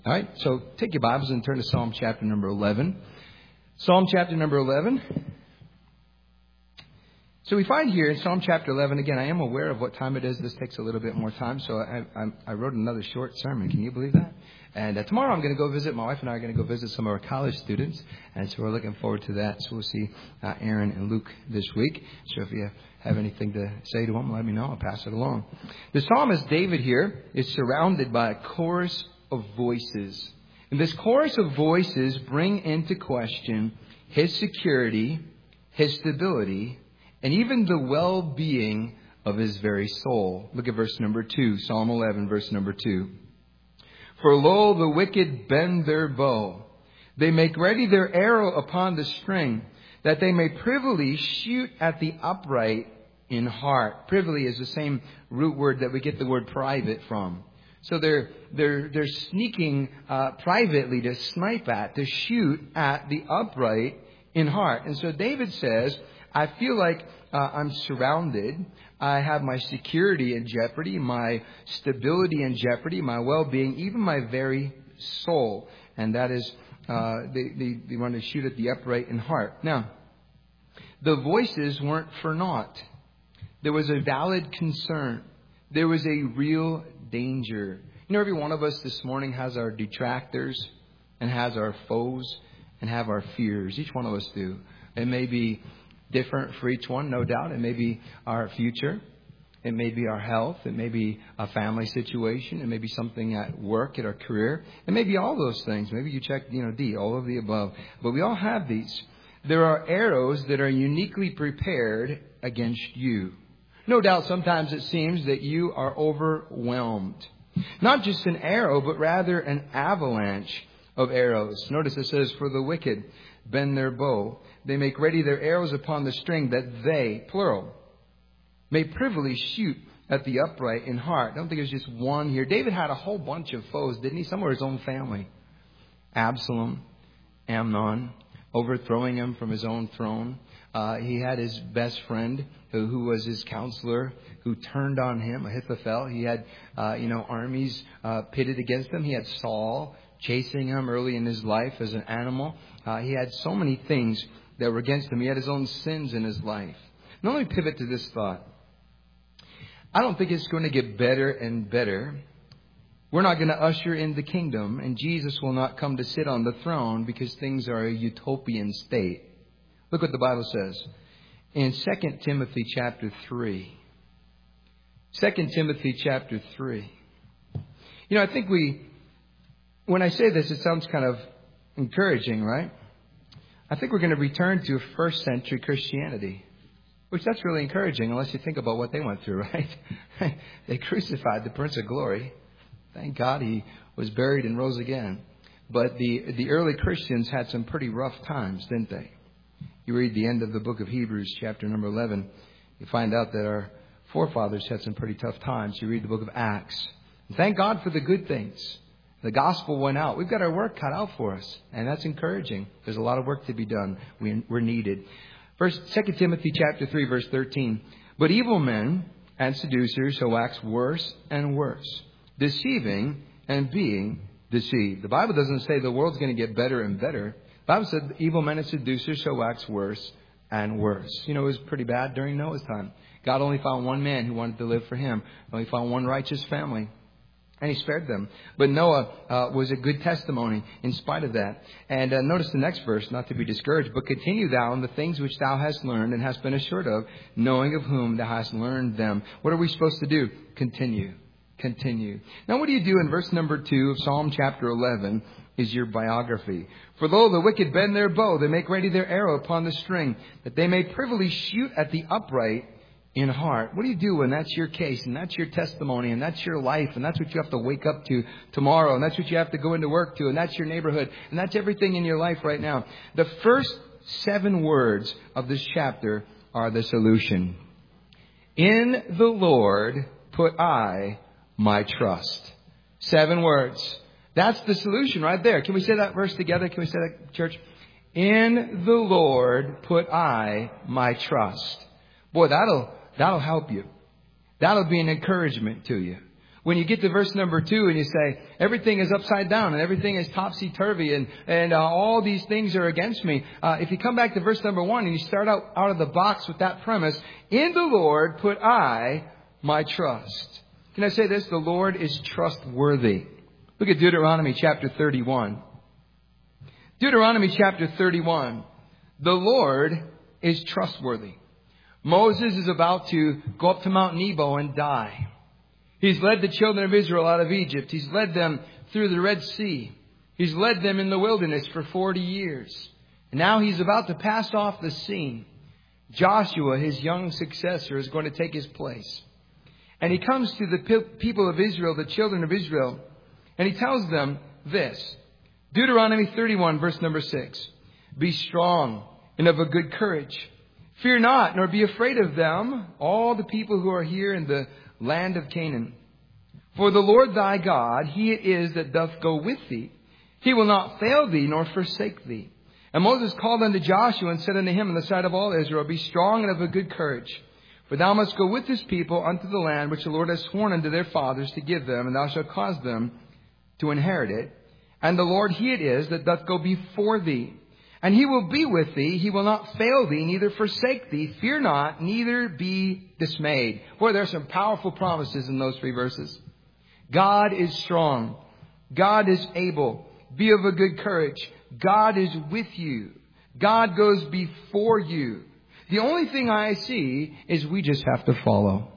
All right, so take your Bibles and turn to Psalm chapter number 11. Psalm chapter number 11. So we find here in Psalm chapter 11, again, I am aware of what time it is. This takes a little bit more time, so I wrote another short sermon. Can you believe that? And tomorrow I'm going to go visit, my wife and I are going to go visit some of our college students, and so we're looking forward to that. So we'll see Aaron and Luke this week. So if you have anything to say to them, let me know. I'll pass it along. The psalmist David here is surrounded by a chorus of voices. And this chorus of voices bring into question his security, his stability, and even the well-being of his very soul. Look at verse number 2, Psalm 11, verse number 2. For lo, the wicked bend their bow. They make ready their arrow upon the string, that they may privily shoot at the upright in heart. Privily is the same root word that we get the word private from. So they're sneaking privately to snipe at, to shoot at the upright in heart. And so David says, I feel like I'm surrounded. I have my security in jeopardy, my stability in jeopardy, my well-being, even my very soul. And that is, they want to shoot at the upright in heart. Now, the voices weren't for naught. There was a valid concern. There was a real danger. You know, every one of us this morning has our detractors and has our foes and have our fears. Each one of us do. It may be different for each one, no doubt. It may be our future. It may be our health. It may be a family situation. It may be something at work, at our career. It may be all those things. Maybe you check, D, all of the above. But we all have these. There are arrows that are uniquely prepared against you. No doubt sometimes it seems that you are overwhelmed. Not just an arrow, but rather an avalanche of arrows. Notice it says, for the wicked bend their bow. They make ready their arrows upon the string, that they, plural, may privily shoot at the upright in heart. I don't think there's just one here. David had a whole bunch of foes, didn't he? Some were his own family. Absalom, Amnon, overthrowing him from his own throne. He had his best friend who was his counselor, who turned on him, Ahithophel. He had, armies pitted against him. He had Saul chasing him early in his life as an animal. He had so many things that were against him. He had his own sins in his life. Now let me pivot to this thought. I don't think it's going to get better and better. We're not going to usher in the kingdom, and Jesus will not come to sit on the throne because things are a utopian state. Look what the Bible says in 2 Timothy chapter 3. 2 Timothy chapter 3. I think when I say this, it sounds kind of encouraging, right? I think we're going to return to first century Christianity, which that's really encouraging unless you think about what they went through, right? They crucified the Prince of Glory. Thank God he was buried and rose again. But the early Christians had some pretty rough times, didn't they? You read the end of the book of Hebrews, chapter number 11. You find out that our forefathers had some pretty tough times. You read the book of Acts. And thank God for the good things. The gospel went out. We've got our work cut out for us. And that's encouraging. There's a lot of work to be done. We're needed. 2 Timothy chapter 3, verse 13. But evil men and seducers shall wax worse and worse, deceiving and being deceived. The Bible doesn't say the world's going to get better and better. The Bible said evil men and seducers shall wax worse and worse. It was pretty bad during Noah's time. God only found one man who wanted to live for him. Only found one righteous family. And he spared them. But Noah was a good testimony in spite of that. And notice the next verse, not to be discouraged. But continue thou in the things which thou hast learned and hast been assured of, knowing of whom thou hast learned them. What are we supposed to do? Continue. Now what do you do in verse number 2 of Psalm chapter 11 is your biography. For lo, the wicked bend their bow, they make ready their arrow upon the string, that they may privily shoot at the upright in heart. What do you do when that's your case and that's your testimony and that's your life and that's what you have to wake up to tomorrow and that's what you have to go into work to and that's your neighborhood and that's everything in your life right now? The first 7 words of this chapter are the solution. In the Lord put I my trust. 7 words. That's the solution right there. Can we say that verse together? Can we say that, church? In the Lord put I my trust. Boy, that'll help you. That'll be an encouragement to you. When you get to verse number 2 and you say, everything is upside down and everything is topsy-turvy and all these things are against me. If you come back to verse number 1 and you start out of the box with that premise, in the Lord put I my trust. Can I say this? The Lord is trustworthy. Look at Deuteronomy chapter 31. Deuteronomy chapter 31. The Lord is trustworthy. Moses is about to go up to Mount Nebo and die. He's led the children of Israel out of Egypt. He's led them through the Red Sea. He's led them in the wilderness for 40 years. And now he's about to pass off the scene. Joshua, his young successor, is going to take his place. And he comes to the people of Israel, the children of Israel, and he tells them this. Deuteronomy 31, verse number 6. Be strong and of a good courage. Fear not, nor be afraid of them, all the people who are here in the land of Canaan. For the Lord thy God, He it is that doth go with thee. He will not fail thee, nor forsake thee. And Moses called unto Joshua and said unto him in the sight of all Israel, Be strong and of a good courage. For thou must go with this people unto the land which the Lord has sworn unto their fathers to give them, and thou shalt cause them to inherit it. And the Lord He it is that doth go before thee. And He will be with thee. He will not fail thee, neither forsake thee. Fear not, neither be dismayed. Boy, there are some powerful promises in those 3 verses. God is strong. God is able. Be of a good courage. God is with you. God goes before you. The only thing I see is we just have to follow.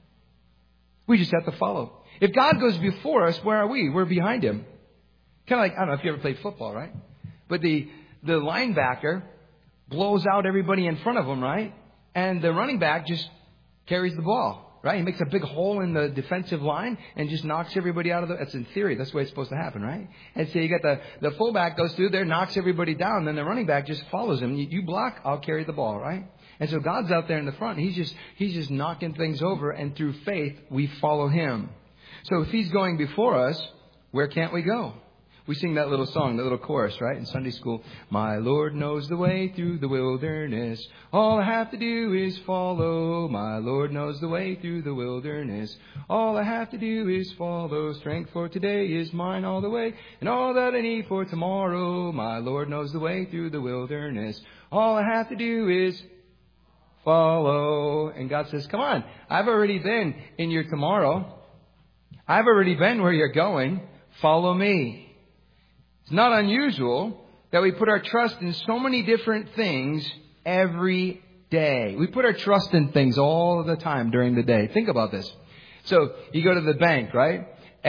We just have to follow. If God goes before us, where are we? We're behind Him. Kind of like, I don't know if you ever played football, right? But the linebacker blows out everybody in front of him, right? And the running back just carries the ball, right? He makes a big hole in the defensive line and just knocks everybody out of that's in theory. That's the way it's supposed to happen, right? And so you got the fullback goes through there, knocks everybody down. Then the running back just follows him. You block, I'll carry the ball, right? And so God's out there in the front. He's just knocking things over. And through faith, we follow Him. So if He's going before us, where can't we go? We sing that little song, that little chorus, right, in Sunday school. My Lord knows the way through the wilderness. All I have to do is follow. My Lord knows the way through the wilderness. All I have to do is follow. Strength for today is mine all the way. And all that I need for tomorrow. My Lord knows the way through the wilderness. All I have to do is follow. And God says, come on, I've already been in your tomorrow. I've already been where you're going. Follow me. It's not unusual that we put our trust in so many different things every day. We put our trust in things all the time during the day. Think about this. So you go to the bank, right?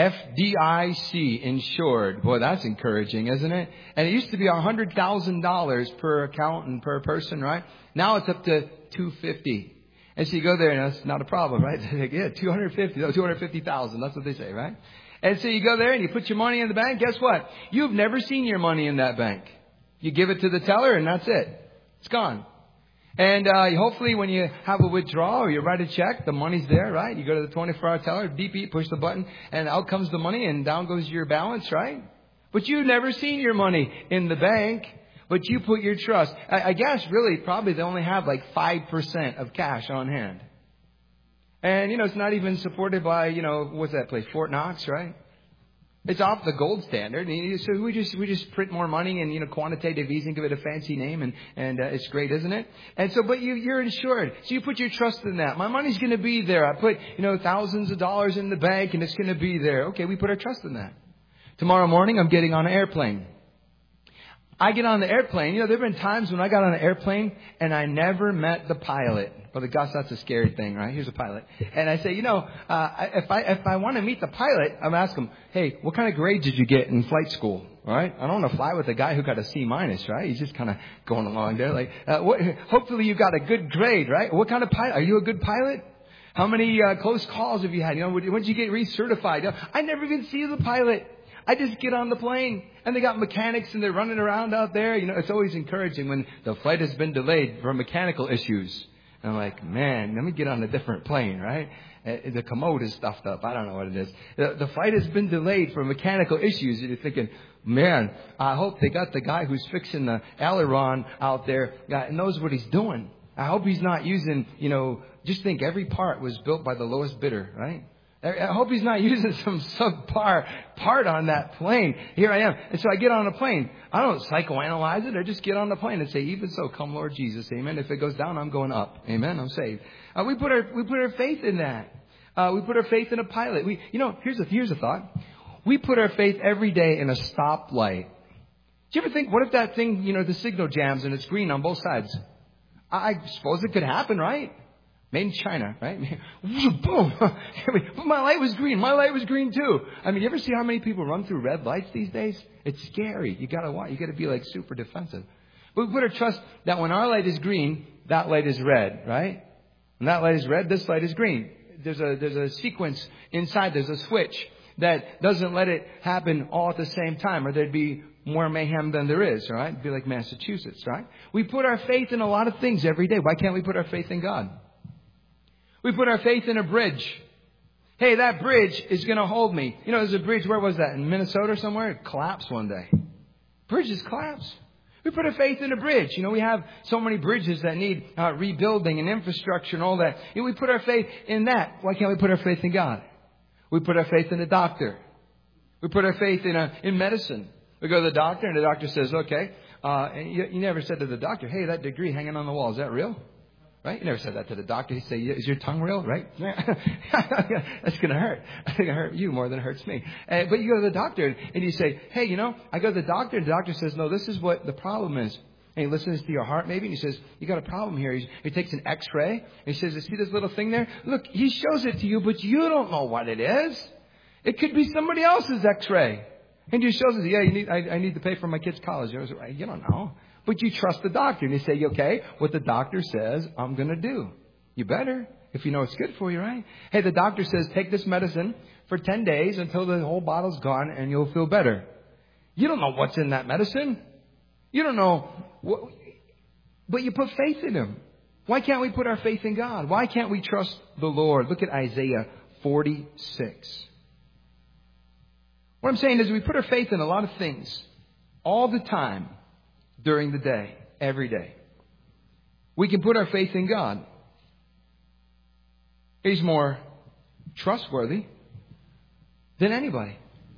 FDIC insured. Boy, that's encouraging, isn't it? And it used to be $100,000 per account and per person, right? Now it's up to $250,000. And so you go there and that's not a problem, right? Yeah, $250,000. That's what they say, right? And so you go there and you put your money in the bank. Guess what? You've never seen your money in that bank. You give it to the teller and that's it. It's gone. And hopefully when you have a withdrawal or you write a check, the money's there, right? You go to the 24-hour teller, beep, beep, push the button, and out comes the money and down goes your balance, right? But you've never seen your money in the bank, but you put your trust. I guess really probably they only have like 5% of cash on hand. And, it's not even supported by, what's that place? Fort Knox, right? It's off the gold standard. So we just print more money and, quantitative easing, give it a fancy name and it's great, isn't it? And so, but you're insured. So you put your trust in that. My money's going to be there. I put, thousands of dollars in the bank and it's going to be there. Okay. We put our trust in that. Tomorrow morning, I'm getting on an airplane. I get on the airplane. there have been times when I got on an airplane and I never met the pilot. Well, gosh, that's a scary thing, right? Here's a pilot. And I say, if I want to meet the pilot, I'm ask him, hey, what kind of grade did you get in flight school? All right. I don't want to fly with a guy who got a C-, right? He's just kind of going along there. Like, hopefully you got a good grade, right? What kind of pilot? Are you a good pilot? How many close calls have you had? When did you get recertified? I never even see the pilot. I just get on the plane and they got mechanics and they're running around out there. It's always encouraging when the flight has been delayed for mechanical issues. And I'm like, man, let me get on a different plane, right? The commode is stuffed up. I don't know what it is. The flight has been delayed for mechanical issues. And you're thinking, man, I hope they got the guy who's fixing the aileron out there knows what he's doing. I hope he's not using, just think every part was built by the lowest bidder, right? I hope he's not using some subpar part on that plane. Here I am. And so I get on a plane. I don't psychoanalyze it. I just get on the plane and say, even so, come Lord Jesus. Amen. If it goes down, I'm going up. Amen. I'm saved. We put our faith in that. We put our faith in a pilot. Here's a thought. We put our faith every day in a stoplight. Do you ever think, what if that thing, the signal jams and it's green on both sides? I suppose it could happen, right? Made in China, right? Boom. But my light was green. My light was green too. I mean, you ever see how many people run through red lights these days? It's scary. You gotta be like super defensive. But we put our trust that when our light is green, that light is red, right? When that light is red, this light is green. There's a sequence inside. There's a switch that doesn't let it happen all at the same time, or there'd be more mayhem than there is, right? It'd be like Massachusetts, right? We put our faith in a lot of things every day. Why can't we put our faith in God? We put our faith in a bridge. Hey, that bridge is going to hold me. There's a bridge, where was that? In Minnesota somewhere? It collapsed one day. Bridges collapse. We put our faith in a bridge. We have so many bridges that need rebuilding and infrastructure and all that. We put our faith in that. Why can't we put our faith in God? We put our faith in a doctor. We put our faith in medicine. We go to the doctor and the doctor says, okay. And you never said to the doctor, hey, that degree hanging on the wall, is that real? Right? You never said that to the doctor. He say, is your tongue real? Right? That's going to hurt. I think it hurt you more than it hurts me. But you go to the doctor and you say, hey, I go to the doctor, and the doctor says, no, this is what the problem is. And he listens to your heart maybe, and he says, you got a problem here. He takes an x-ray, and he says, you see this little thing there? Look, he shows it to you, but you don't know what it is. It could be somebody else's x-ray. And he shows it, I need to pay for my kid's college. You don't know. But you trust the doctor, and you say, okay, what the doctor says, I'm going to do. You better, if you know it's good for you, right? Hey, the doctor says, take this medicine for 10 days until the whole bottle's gone, and you'll feel better. You don't know what's in that medicine. You don't know, but you put faith in Him. Why can't we put our faith in God? Why can't we trust the Lord? Look at Isaiah 46. What I'm saying is we put our faith in a lot of things all the time. During the day, every day. We can put our faith in God. He's more trustworthy than anybody.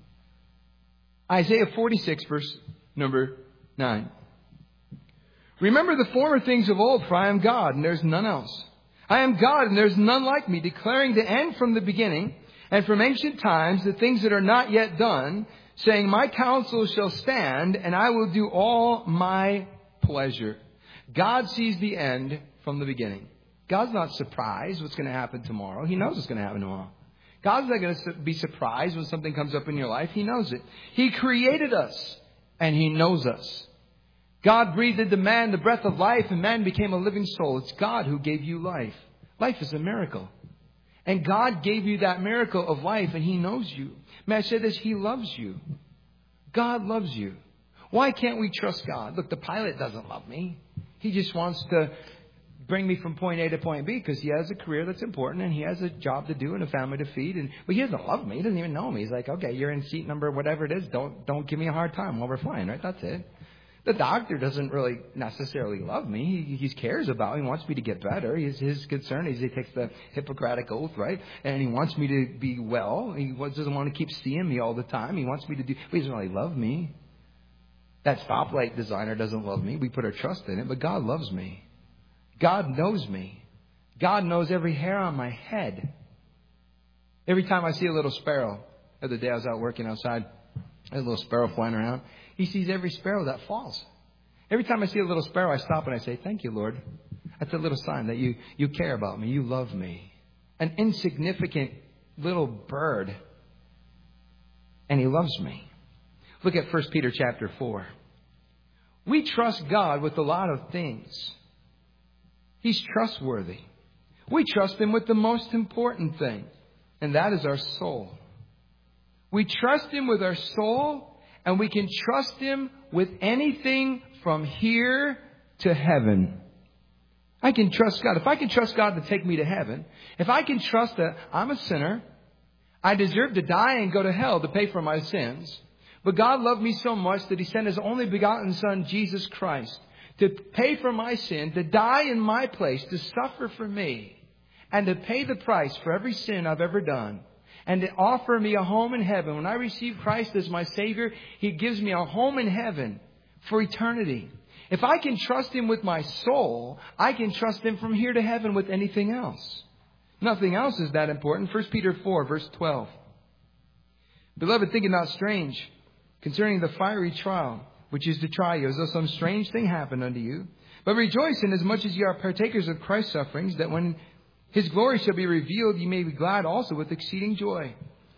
Isaiah 46, verse number 9. Remember the former things of old, for I am God, and there's none else. I am God, and there's none like me, declaring the end from the beginning, and from ancient times the things that are not yet done, saying, my counsel shall stand, and I will do all my pleasure. God sees the end from the beginning. God's not surprised what's going to happen tomorrow. He knows what's going to happen tomorrow. God's not going to be surprised when something comes up in your life. He knows it. He created us, and He knows us. God breathed into man the breath of life, and man became a living soul. It's God who gave you life. Life is a miracle. And God gave you that miracle of life, and He knows you. May I say this? He loves you. God loves you. Why can't we trust God? Look, the pilot doesn't love me. He just wants to bring me from point A to point B because he has a career that's important and he has a job to do and a family to feed. But he doesn't love me. He doesn't even know me. He's like, okay, you're in seat number whatever it is. Don't give me a hard time while we're flying, right? That's it. The doctor doesn't really necessarily love me. He cares about me. He wants me to get better. His concern is he takes the Hippocratic Oath, right? And he wants me to be well. He doesn't want to keep seeing me all the time. He wants me to do... But he doesn't really love me. That stoplight designer doesn't love me. We put our trust in it. But God loves me. God knows me. God knows every hair on my head. Every time I see a little sparrow... The other day I was out working outside. There's a little sparrow flying around. He sees every sparrow that falls. Every time I see a little sparrow, I stop and I say, thank you, Lord. That's a little sign that you care about me. You love me. An insignificant little bird. And He loves me. Look at 1 Peter chapter 4. We trust God with a lot of things. He's trustworthy. We trust Him with the most important thing. And that is our soul. We trust Him with our soul. And we can trust Him with anything from here to heaven. I can trust God. If I can trust God to take me to heaven, if I can trust that I'm a sinner, I deserve to die and go to hell to pay for my sins. But God loved me so much that He sent His only begotten Son, Jesus Christ, to pay for my sin, to die in my place, to suffer for me, and to pay the price for every sin I've ever done. and to offer me a home in heaven. When I receive Christ as my Savior, He gives me a home in heaven for eternity. If I can trust Him with my soul, I can trust Him from here to heaven with anything else. Nothing else is that important. 1 Peter 4, verse 12. Beloved, think it not strange concerning the fiery trial, which is to try you, as though some strange thing happened unto you. But rejoice inasmuch as ye are partakers of Christ's sufferings, that when His glory shall be revealed, ye may be glad also with exceeding joy.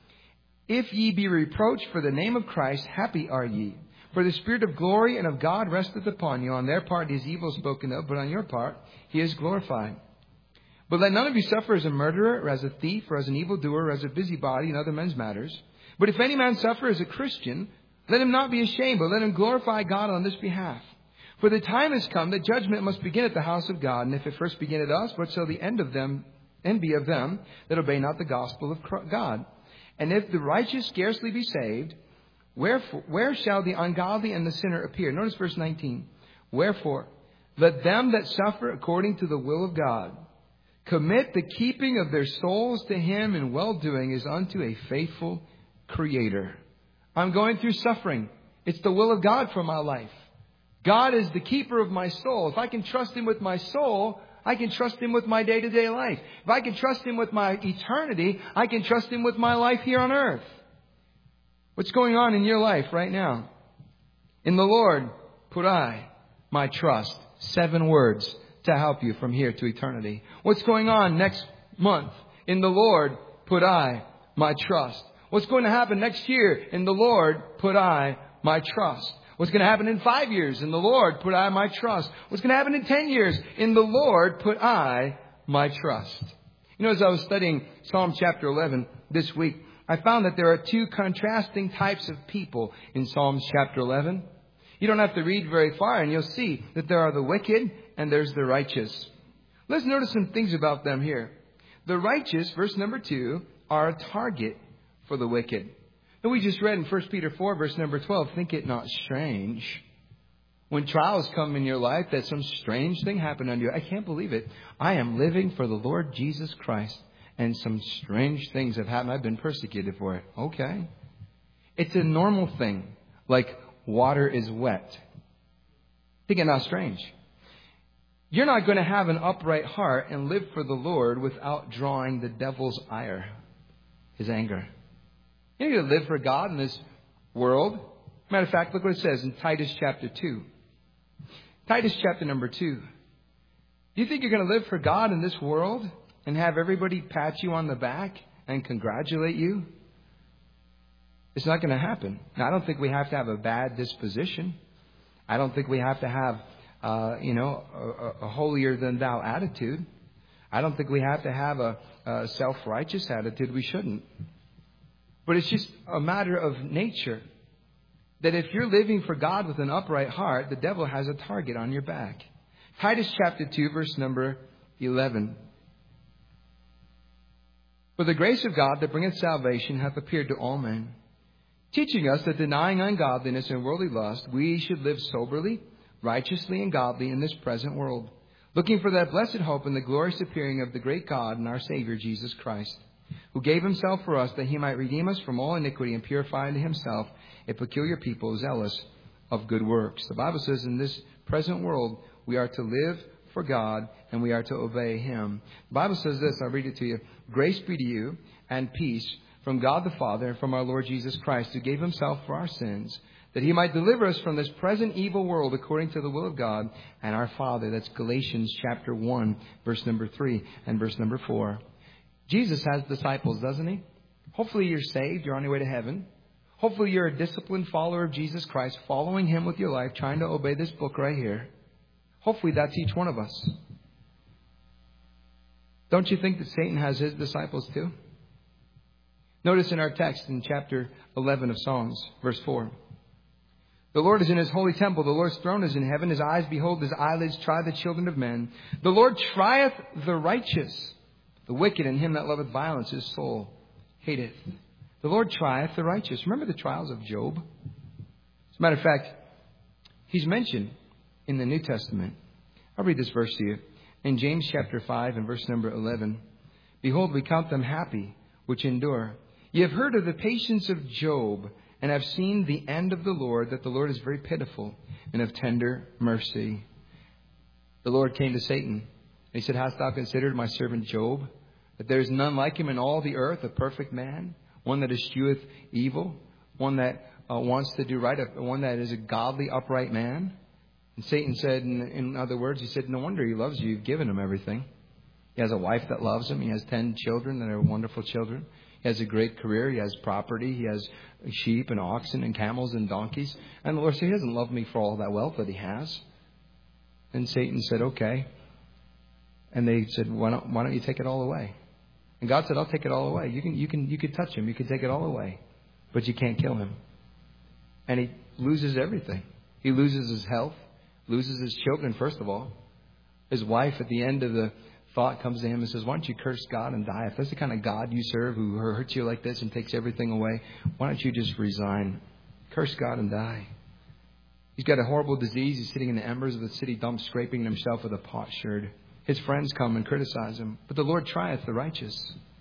If ye be reproached for the name of Christ, happy are ye. For the Spirit of glory and of God resteth upon you. On their part is evil spoken of, but on your part He is glorified. But let none of you suffer as a murderer, or as a thief, or as an evildoer, or as a busybody in other men's matters. But if any man suffer as a Christian, let him not be ashamed, but let him glorify God on this behalf. For the time is come that judgment must begin at the house of God. And if it first begin at us, what shall the end be of them that obey not the gospel of God? And if the righteous scarcely be saved, where shall the ungodly and the sinner appear? Notice verse 19. Wherefore, let them that suffer according to the will of God commit the keeping of their souls to Him in well-doing as unto a faithful Creator. I'm going through suffering. It's the will of God for my life. God is the keeper of my soul. If I can trust Him with my soul, I can trust Him with my day-to-day life. If I can trust Him with my eternity, I can trust Him with my life here on earth. What's going on in your life right now? In the Lord put I my trust. 7 words to help you from here to eternity. What's going on next month? In the Lord put I my trust. What's going to happen next year? In the Lord put I my trust. What's going to happen in 5 years? In the Lord put I my trust. What's going to happen in 10 years? In the Lord put I my trust. You know, as I was studying Psalm chapter 11 this week, I found that there are 2 contrasting types of people in Psalms chapter 11. You don't have to read very far and you'll see that there are the wicked and there's the righteous. Let's notice some things about them here. The righteous, verse number 2, are a target for the wicked. And we just read in 1 Peter 4, verse number 12, think it not strange when trials come in your life that some strange thing happened unto you. I can't believe it. I am living for the Lord Jesus Christ, and some strange things have happened. I've been persecuted for it. Okay. It's a normal thing, like water is wet. Think it not strange. You're not going to have an upright heart and live for the Lord without drawing the devil's ire, his anger. You're going to live for God in this world. Matter of fact, look what it says in Titus chapter 2. Titus chapter number 2. Do you think you're going to live for God in this world and have everybody pat you on the back and congratulate you? It's not going to happen. Now, I don't think we have to have a bad disposition. I don't think we have to have, a holier than thou attitude. I don't think we have to have a self-righteous attitude. We shouldn't. But it's just a matter of nature that if you're living for God with an upright heart, the devil has a target on your back. Titus chapter 2, verse number 11. For the grace of God that bringeth salvation hath appeared to all men, teaching us that denying ungodliness and worldly lust, we should live soberly, righteously, and godly in this present world, looking for that blessed hope and the glorious appearing of the great God and our Savior Jesus Christ, who gave Himself for us that He might redeem us from all iniquity and purify unto Himself a peculiar people zealous of good works. The Bible says in this present world we are to live for God and we are to obey Him. The Bible says this, I'll read it to you. Grace be to you and peace from God the Father and from our Lord Jesus Christ, who gave Himself for our sins, that He might deliver us from this present evil world according to the will of God and our Father. That's Galatians chapter 1, verse number 3 and verse number 4. Jesus has disciples, doesn't He? Hopefully you're saved. You're on your way to heaven. Hopefully you're a disciplined follower of Jesus Christ, following Him with your life, trying to obey this book right here. Hopefully that's each one of us. Don't you think that Satan has his disciples too? Notice in our text in chapter 11 of Psalms, verse 4. The Lord is in His holy temple. The Lord's throne is in heaven. His eyes behold, His eyelids try the children of men. The Lord trieth the righteous. The wicked and him that loveth violence, his soul hateth. The Lord trieth the righteous. Remember the trials of Job? As a matter of fact, he's mentioned in the New Testament. I'll read this verse to you. In James chapter 5 and verse number 11. Behold, we count them happy which endure. Ye have heard of the patience of Job, and have seen the end of the Lord, that the Lord is very pitiful and of tender mercy. The Lord came to Satan, and he said, Hast thou considered my servant Job, that there is none like him in all the earth, a perfect man, one that escheweth evil, one that wants to do right, one that is a godly, upright man? And Satan said, in other words, he said, no wonder he loves you. You've given him everything. He has a wife that loves him. He has 10 children that are wonderful children. He has a great career. He has property. He has sheep and oxen and camels and donkeys. And the Lord said, He doesn't love me for all that wealth that he has. And Satan said, okay. And they said, why don't you take it all away? And God said, I'll take it all away. You can touch him. You can take it all away. But you can't kill him. And he loses everything. He loses his health, loses his children, first of all. His wife, at the end of the thought, comes to him and says, why don't you curse God and die? If that's the kind of God you serve, who hurts you like this and takes everything away, why don't you just resign? Curse God and die. He's got a horrible disease. He's sitting in the embers of the city dump, scraping himself with a potsherd. His friends come and criticize him. But the Lord trieth the righteous.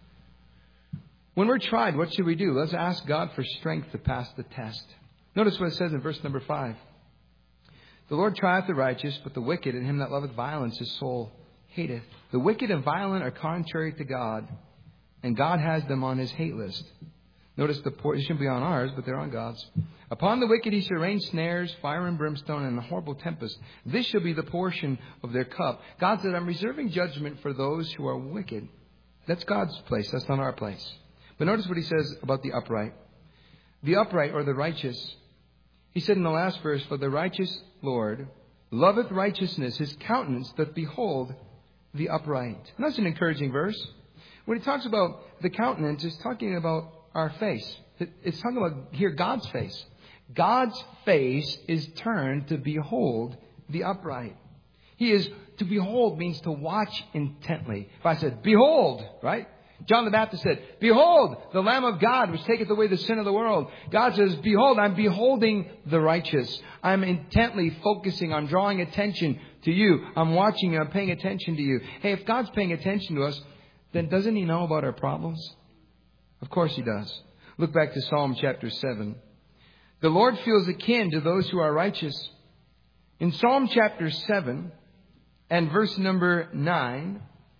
When we're tried, what should we do? Let's ask God for strength to pass the test. Notice what it says in verse number 5. The Lord trieth the righteous, but the wicked and him that loveth violence his soul hateth. The wicked and violent are contrary to God, and God has them on his hate list. Notice the portion be on ours, but they're on God's. Upon the wicked he shall rain snares, fire and brimstone, and a horrible tempest. This shall be the portion of their cup. God said, I'm reserving judgment for those who are wicked. That's God's place. That's not our place. But notice what he says about the upright. The upright, or the righteous. He said in the last verse, for the righteous Lord loveth righteousness. His countenance doth behold the upright. And that's an encouraging verse. When he talks about the countenance, it's talking about our face. It's talking about here God's face. God's face is turned to behold the upright. He is, to behold means to watch intently. If I said, behold, right? John the Baptist said, behold, the Lamb of God, which taketh away the sin of the world. God says, behold, I'm beholding the righteous. I'm intently focusing. I'm drawing attention to you. I'm watching you. I'm paying attention to you. Hey, if God's paying attention to us, then doesn't He know about our problems? Of course He does. Look back to Psalm chapter 7. The Lord feels akin to those who are righteous. In Psalm chapter 7 and verse number 9,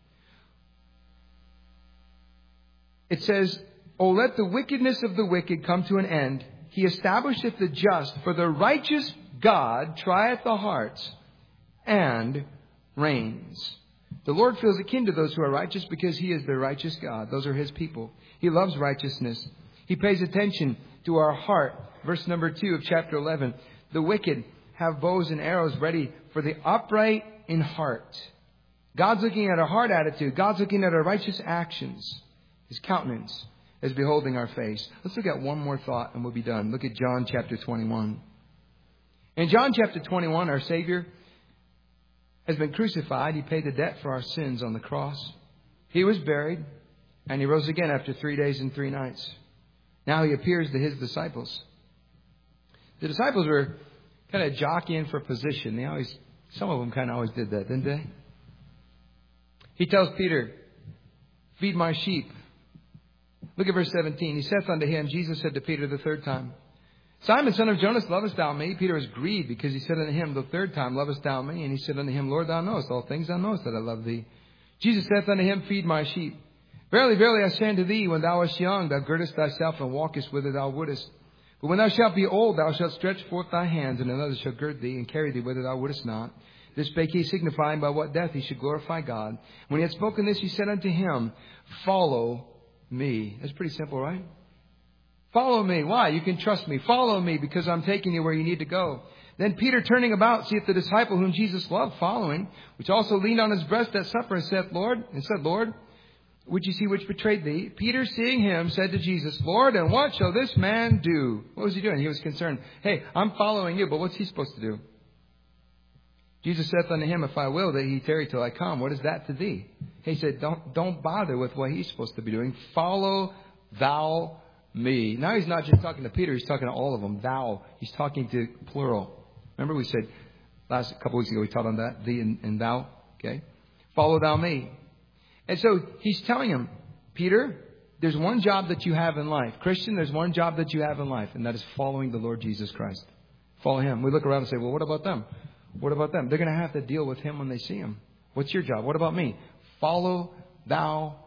it says, O let the wickedness of the wicked come to an end. He establisheth the just. For the righteous God trieth the hearts and reigns. The Lord feels akin to those who are righteous because He is the righteous God. Those are His people. He loves righteousness. He pays attention to our heart. Verse number 2 of chapter 11. The wicked have bows and arrows ready for the upright in heart. God's looking at our heart attitude. God's looking at our righteous actions. His countenance is beholding our face. Let's look at one more thought and we'll be done. Look at John chapter 21. In John chapter 21, our Savior has been crucified. He paid the debt for our sins on the cross. He was buried and He rose again after 3 days and 3 nights. Now He appears to His disciples. The disciples were kind of jockeying for position. Some of them kind of always did that, didn't they? He tells Peter, feed my sheep. Look at verse 17. He saith unto him, Jesus said to Peter the third time, Simon, son of Jonas, lovest thou me? Peter was grieved because he said unto him the third time, lovest thou me? And he said unto him, Lord, thou knowest all things. Thou knowest that I love thee. Jesus saith unto him, feed my sheep. Verily, verily, I say unto thee, when thou wast young, thou girdest thyself and walkest whither thou wouldest. But when thou shalt be old, thou shalt stretch forth thy hands, and another shall gird thee and carry thee whither thou wouldest not. This spake He, signifying by what death He should glorify God. When He had spoken this, He said unto him, follow me. That's pretty simple, right? Follow me. Why? You can trust me. Follow me because I'm taking you where you need to go. Then Peter, turning about, seeth the disciple whom Jesus loved following, which also leaned on his breast at supper and said, Lord, would you see which betrayed thee? Peter, seeing him, said to Jesus, Lord, and what shall this man do? What was he doing? He was concerned. Hey, I'm following you, but what's he supposed to do? Jesus saith unto him, if I will that he tarry till I come, what is that to thee? He said, don't bother with what he's supposed to be doing. Follow thou me. Now He's not just talking to Peter, He's talking to all of them. Thou. He's talking to plural. Remember we said a couple weeks ago we taught on that, thee and thou. Okay. Follow thou me. And so He's telling him, Peter, there's one job that you have in life. Christian, there's one job that you have in life, and that is following the Lord Jesus Christ. Follow Him. We look around and say, well, what about them? What about them? They're going to have to deal with Him when they see Him. What's your job? What about me? Follow thou